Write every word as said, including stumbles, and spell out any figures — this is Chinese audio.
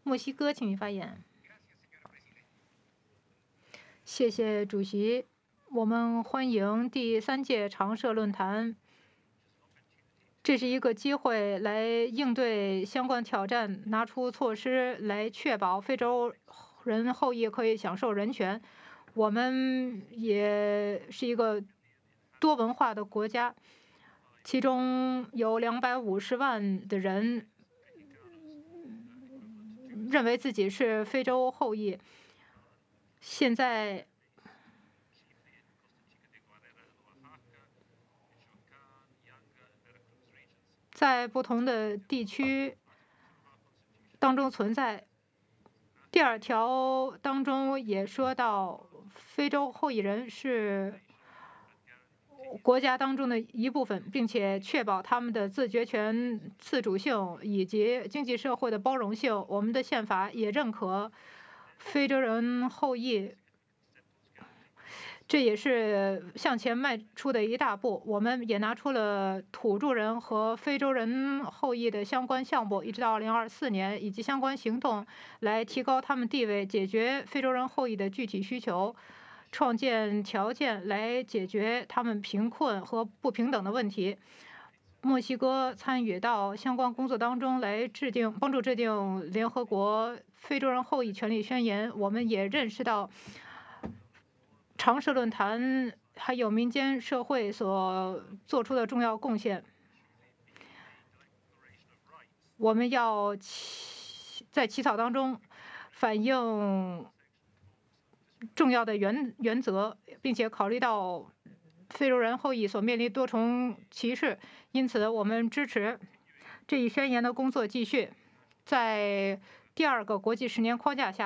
墨西哥，请你发言。谢谢主席，我们欢迎第三届常设论坛。这是一个机会来应对相关挑战，拿出措施来确保非洲人后裔可以享受人权。我们也是一个多文化的国家，其中有两百五十万的人认为自己是非洲后裔。现在在不同的地区当中存在。第二条当中也说到，非洲后裔人是国家当中的一部分，并且确保他们的自决权、自主性以及经济社会的包容性。我们的宪法也认可非洲人后裔。这也是向前迈出的一大步。我们也拿出了土著人和非洲人后裔的相关项目，一直到二零二四年，以及相关行动，来提高他们地位，解决非洲人后裔的具体需求，创建条件来解决他们贫困和不平等的问题。墨西哥参与到相关工作当中来制定，帮助制定联合国非洲人后裔权利宣言。我们也认识到常设论坛还有民间社会所做出的重要贡献。我们要在起草当中反映重要的原原则，并且考虑到非洲人后裔所面临多重歧视，因此我们支持这一宣言的工作继续。在第二个国际十年框架下，